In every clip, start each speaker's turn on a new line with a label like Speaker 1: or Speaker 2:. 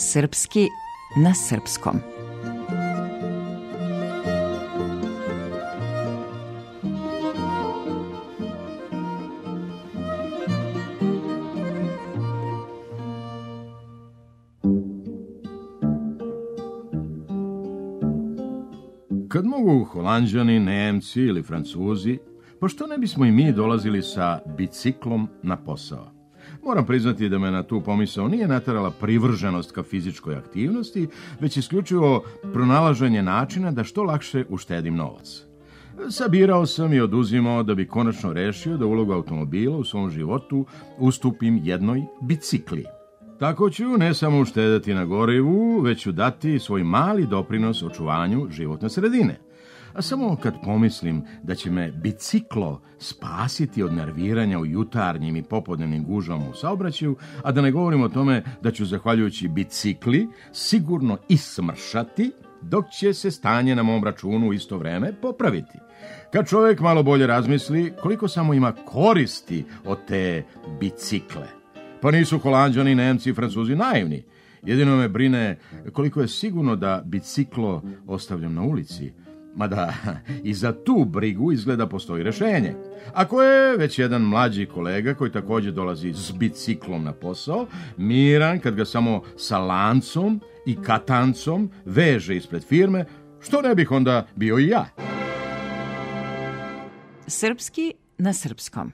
Speaker 1: Srpski na srpskom.
Speaker 2: Kad mogu Holanđani, Nemci ili Francuzi, pošto ne bismo i mi dolazili sa biciklom na posao? Moram priznati da me na tu pomisao nije naterala privrženost ka fizičkoj aktivnosti, već isključivo pronalaženje načina da što lakše uštedim novac. Sabirao sam i oduzimao da bi konačno rešio da ulogu automobila u svom životu ustupim jednoj bicikli. Tako ću ne samo uštedati na gorivu, već ću dati svoj mali doprinos očuvanju životne sredine. A samo kad pomislim da će me biciklo spasiti od nerviranja u jutarnjim i popodnevnim gužvama u saobraćaju, a da ne govorim o tome da ću, zahvaljujući bicikli, sigurno ismršati, dok će se stanje na mom računu u isto vreme popraviti. Kad čovjek malo bolje razmisli koliko samo ima koristi od te bicikle. Pa nisu Holanđani, Nemci i Francuzi naivni. Jedino me brine koliko je sigurno da biciklo ostavljam na ulici. Mada i za tu brigu izgleda postoji rešenje. Ako je već jedan mlađi kolega koji također dolazi s biciklom na posao, miran kad ga samo sa lancom i katancom veže ispred firme, što ne bih onda bio i ja?
Speaker 1: Srpski na srpskom.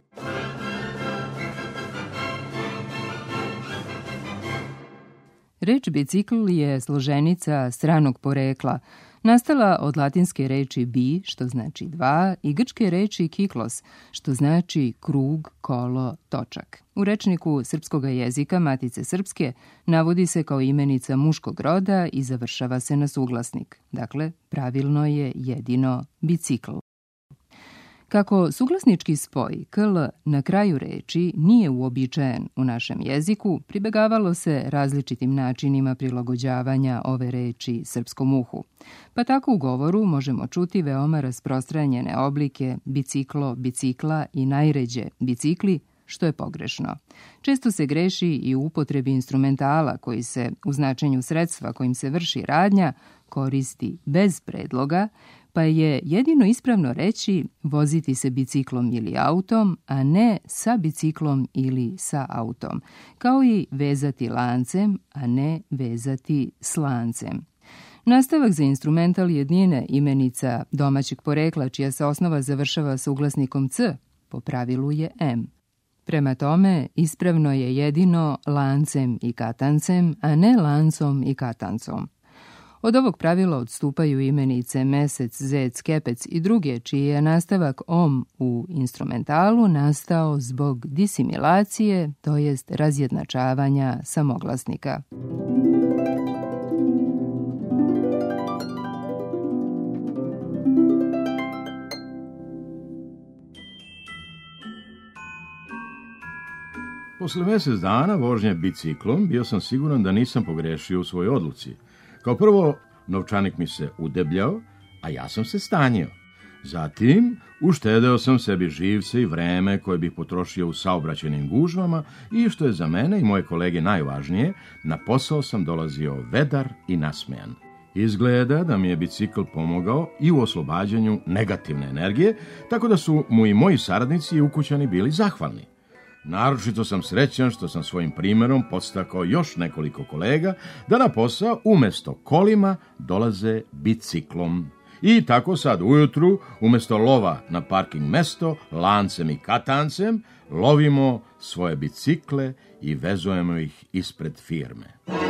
Speaker 3: Reč bicikl je složenica stranog porekla, nastala od latinske reči bi, što znači dva, i grčke reči kiklos, što znači krug, kolo, točak. U rečniku srpskog jezika Matice srpske navodi se kao imenica muškog roda i završava se na suglasnik. Dakle, pravilno je jedino bicikl. Kako suglasnički spoj kl na kraju reči nije uobičajen u našem jeziku, pribegavalo se različitim načinima prilagođavanja ove reči srpskom uhu. Pa tako u govoru možemo čuti veoma rasprostranjene oblike biciklo, bicikla i najređe bicikli, što je pogrešno. Često se greši i u upotrebi instrumentala koji se u značenju sredstva kojim se vrši radnja koristi bez predloga, pa je jedino ispravno reći voziti se biciklom ili autom, a ne sa biciklom ili sa autom, kao i vezati lancem, a ne vezati s lancem. Nastavak za instrumental jednine imenica domaćeg porekla, čija se osnova završava suglasnikom c, po pravilu je m. Prema tome, ispravno je jedino lancem i katancem, a ne lancom i katancom. Od ovog pravila odstupaju imenice mesec, zec, kepec i druge, čiji je nastavak om u instrumentalu nastao zbog disimilacije, to jest razjednačavanja samoglasnika.
Speaker 2: Posle mjesec dana vožnje biciklom bio sam siguran da nisam pogrešio u svojoj odluci. Kao prvo, novčanik mi se udebljao, a ja sam se stanjio. Zatim, uštedeo sam sebi živce i vreme koje bih potrošio u saobraćajnim gužvama i, što je za mene i moje kolege najvažnije, na posao sam dolazio vedar i nasmejan. Izgleda da mi je bicikl pomogao i u oslobađanju negativne energije, tako da su mu i moji saradnici i ukućani bili zahvalni. Naročito sam srećan što sam svojim primjerom podstakao još nekoliko kolega da na posao umjesto kolima dolaze biciklom. I tako sad ujutru, umjesto lova na parking mesto, lancem i katancem, lovimo svoje bicikle i vezujemo ih ispred firme.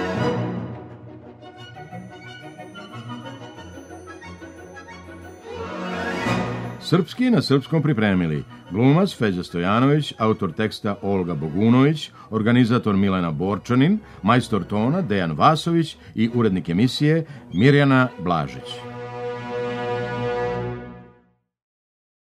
Speaker 2: Srpski na srpskom pripremili glumac Feđa Stojanović, autor teksta Olga Bogunović, organizator Milena Borčanin, majstor tona Dejan Vasović i urednik emisije Mirjana Blažić.